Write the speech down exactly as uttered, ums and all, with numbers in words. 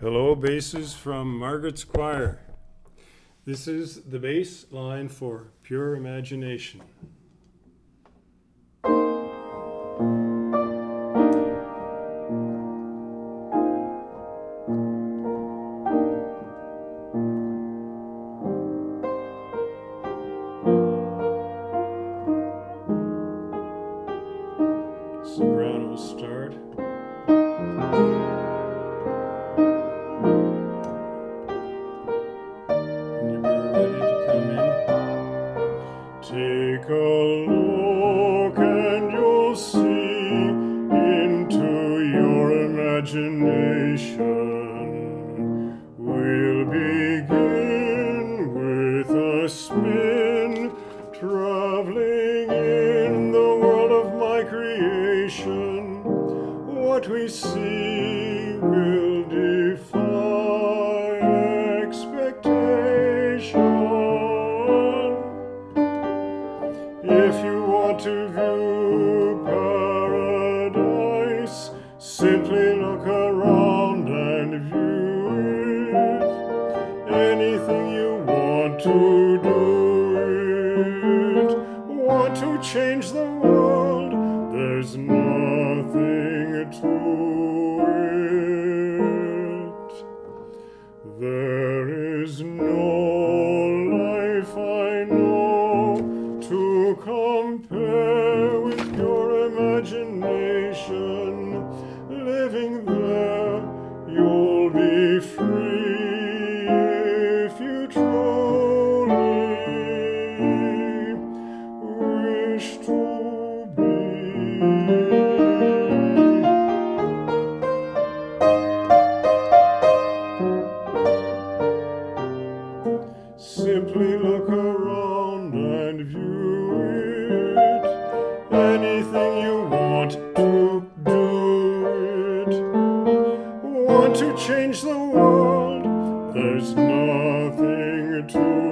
Hello, basses from Margaret's Choir. This is the bass line for Pure Imagination. Soprano start. Take a look and you'll see into your imagination. We'll begin with a spin, traveling in the world of my creation. What we see will defy expectation. If you want to view paradise, simply look around and view it. Anything you want to do it. Want to change the world, there's nothing to it. There is no life I know to compare with your imagination. Living there, you'll be free if you truly wish to be. Simply look around and view it. Anything you want to do it. Want to change the world, there's nothing to